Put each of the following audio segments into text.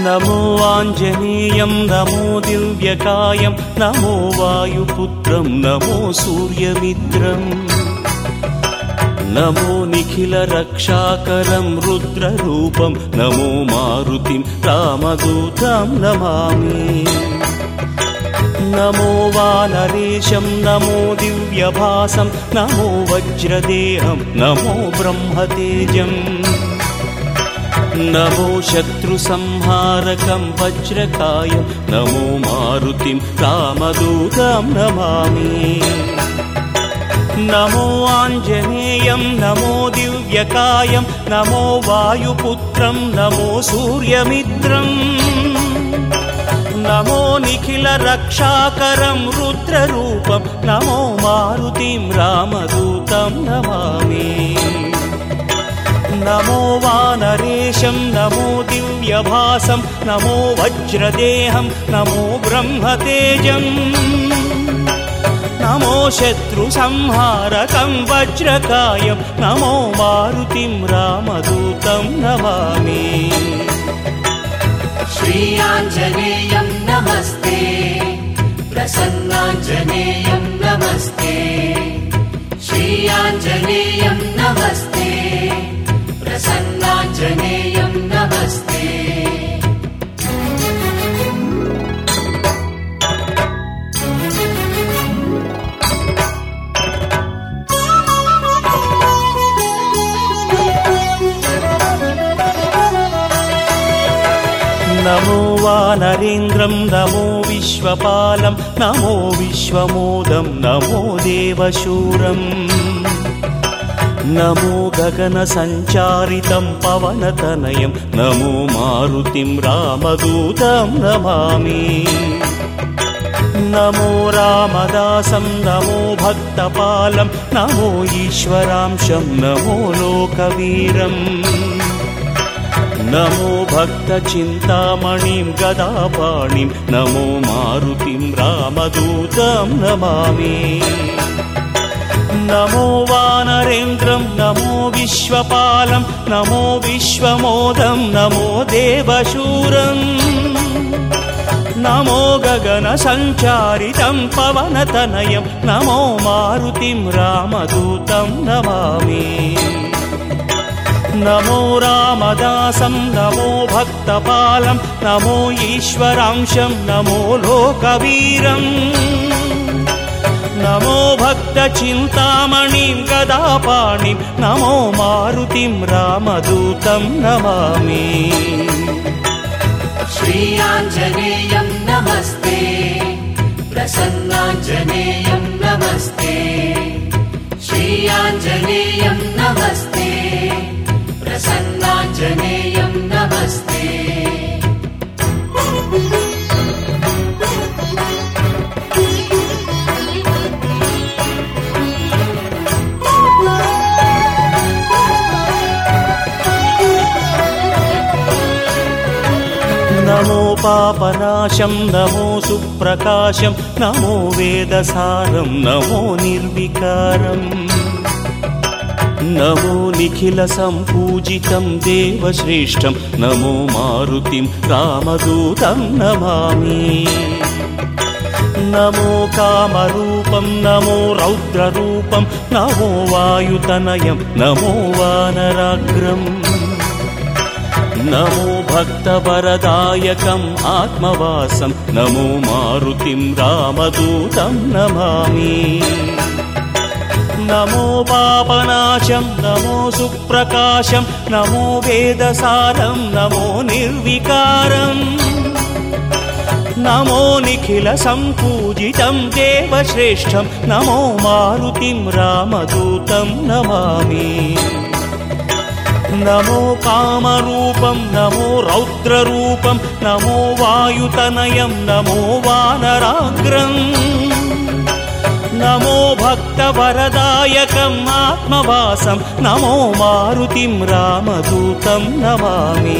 नमो आञ्जनेयं नमो दिव्यकायं नमो वायुपुत्रं नमो सूर्यमित्रम् नमो निखिलरक्षाकरं रुद्ररूपं नमो मारुतिं रामदूतं नमामि नमो वानरेशं नमो दिव्यभासं नमो वज्रदेहं नमो ब्रह्मतेजम् नमो शत्रुसंहारकं वज्रकायं नमो मारुतिं रामदूतं नमामि नमो आञ्जनेयं नमो दिव्यकायं नमो वायुपुत्रं नमो सूर्यमित्रम् नमो निखिलरक्षाकरं रुद्ररूपं नमो मारुतिं रामदूतं नमामि नमो वानरेशं नमो दिव्यभासं नमो वज्रदेहं नमो ब्रह्मतेजम् नमो शत्रुसंहारकं वज्रकायं नमो मारुतिं रामदूतं नमामि श्री आञ्जनेयं नमस्ते प्रसन्नाञ्जनेयं नमस्ते श्री आञ्जनेयं नमस्ते प्रसन्नाञ्जनेयं नमस्ते नमो वानरेन्द्रं नमो विश्वपालं नमो विश्वमोदं नमो देवशूरम् नमो गगनसञ्चारितं पवनतनयं नमो मारुतिं रामदूतं नमामि नमो रामदासं नमो भक्तपालं नमो ईश्वरांशं नमो लोकवीरम् नमो भक्तचिन्तामणिं गदापाणिं नमो मारुतिं रामदूतं नमामि नमो वानरेन्द्रं नमो विश्वपालं नमो विश्वमोदं नमो देवशूरम् नमो गगनसञ्चारितं पवनतनयं नमो मारुतिं रामदूतं नमामि नमो रामदासं नमो भक्तपालं नमो ईश्वरांशं नमो लोकवीरम् नमो भक्तचिन्तामणिं गदापाणिं नमो मारुतिं रामदूतं नमामि श्री आञ्जनेयं नमस्ते प्रसन्नाञ्जनेयं नमस्ते श्री आञ्जनेयं नमस्ते प्रसन्नाञ्जनेयं नमस्ते नमो पापनाशं नमो सुप्रकाशं नमो वेदसारं नमो निर्विकारम् नमो निखिलसम्पूजितं देवश्रेष्ठं नमो मारुतिं रामदूतं नमामि नमो कामरूपं नमो रौद्ररूपं नमो वायुतनयं नमो वानराग्रम् नमो भक्तवरदायकम् आत्मवासं नमो मारुतिं रामदूतं नमामि नमो पापनाशं नमो सुप्रकाशं नमो वेदसारं नमो निर्विकारम् नमो निखिलसम्पूजितं देवश्रेष्ठं नमो मारुतिं रामदूतं नमामि नमो कामरूपं नमो रौद्ररूपं नमो वायुतनयं नमो वानराग्रम् नमो भक्तवरदायकम् आत्मवासं नमो मारुतिं रामदूतं नमामि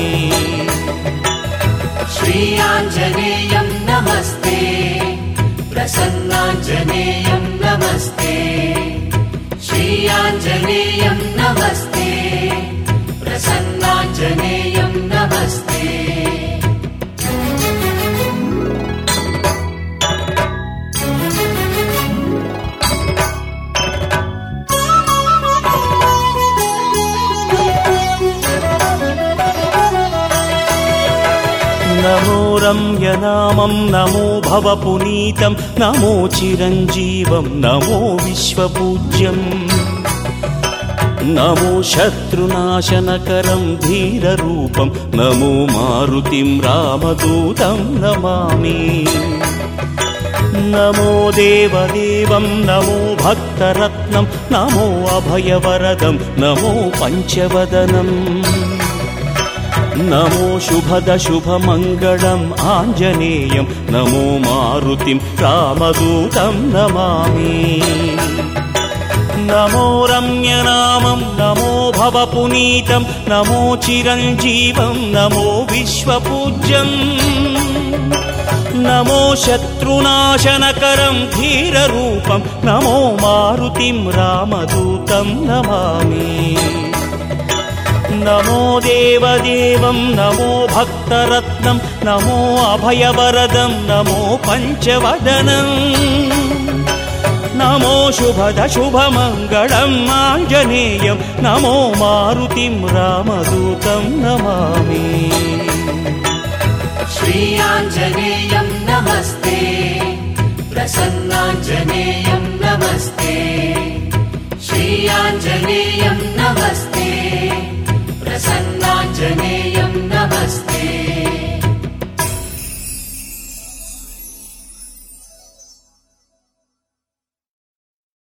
श्री आञ्जनेयं नमस्ते प्रसन्नाञ्जनेयं नमस्ते श्री आञ्जनेयं नमस्ते प्रसन्नाञ्जनेयं नमस्ते नमो रम्यनामं नमो भवपुनीतं नमो चिरञ्जीवं नमो विश्वपूज्यम् नमो शत्रुनाशनकरं धीररूपं नमो मारुतिं रामदूतं नमामि नमो देवदेवं नमो भक्तरत्नं नमो अभयवरदं नमो पञ्चवदनम् नमो शुभदशुभमङ्गलम् आञ्जनेयं नमो मारुतिं रामदूतं नमामि नमो रम्यनामं नमो भवपुनीतं नमो चिरञ्जीवं नमो विश्वपूज्यम् नमो शत्रुनाशनकरं धीररूपं नमो मारुतिं रामदूतं नमामि नमो देवदेवं नमो भक्तरत्नं नमो अभयवरदं नमो पञ्चवदनम् नमो शुभदशुभमङ्गलम् आञ्जनेयं नमो मारुतिं रामदूतं नमामि श्रीयाञ्जनेयं नमस्ते प्रसन्नाञ्जनेयं नमस्ते श्रीयाञ्जनेयं नमस्ते प्रसन्नाञ्जनेयं